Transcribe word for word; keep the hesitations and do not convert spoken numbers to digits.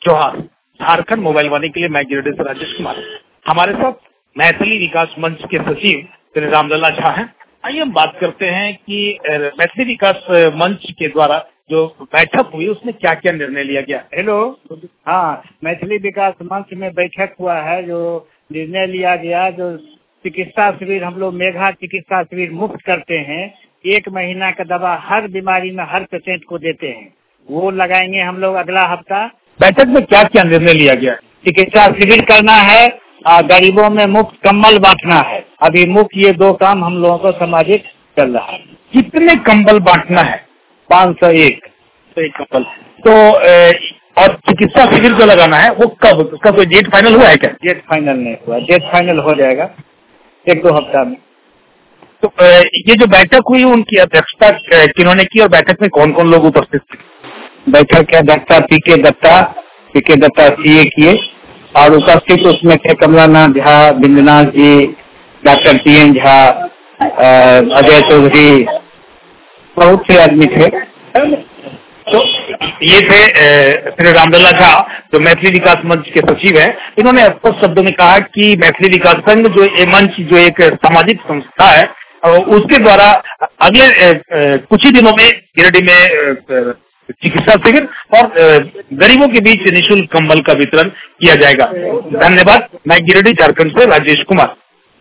जोहार। झारखंड मोबाइल वाणी के लिए मैं गिरिडीह से राजेश कुमार। हमारे साथ मैथिली विकास मंच के सचिव श्री रामलला झा हैं। आइए हम बात करते हैं कि मैथिली विकास मंच के द्वारा जो बैठक हुई उसमें क्या क्या निर्णय लिया गया। हेलो, हाँ, मैथिली विकास मंच में बैठक हुआ है। जो निर्णय लिया गया, जो चिकित्सा शिविर हम लोग मेघा चिकित्सा शिविर मुफ्त करते हैं, एक महीना का दवा हर बीमारी में हर पेशेंट को देते हैं, वो लगाएंगे हम लोग अगला हफ्ता। बैठक में क्या क्या निर्णय लिया गया? चिकित्सा शिविर करना है, गरीबों में मुफ्त कंबल बांटना है। अभी मुफ्त ये दो काम हम लोगों को सामाजिक चल रहा है। कितने कंबल बांटना है? पाँच सौ एक तो एक कंबल। तो ए, और चिकित्सा शिविर जो लगाना है वो कब, उसका कोई डेट फाइनल हुआ है क्या? डेट फाइनल नहीं हुआ, डेट फाइनल हो जाएगा एक दो हफ्ता में। तो ए, ये जो बैठक हुई उनकी अध्यक्षता किन्होंने की और बैठक में कौन कौन लोग उपस्थित थे? बैठक की अध्यक्षता पी के दत्ता पी के दत्ता सीए किए और उपस्थित उसमें थे Kamalanath Jha, Bindunath ji, doctor T N Jha, Ajay Chaudhary, बहुत से आदमी थे। तो ये थे श्री रामलला झा जो मैथिली विकास मंच के सचिव हैं। इन्होंने स्पष्ट शब्दों में कहा कि मैथिली विकास संघ जो ये मंच जो एक सामाजिक संस्था है उसके द्वारा अगले कुछ ही दिनों में गिरिडीह में चिकित्सा शिविर और गरीबों के बीच निःशुल्क कंबल का वितरण किया जाएगा। धन्यवाद। मैं गिरिडीह झारखंड से राजेश कुमार।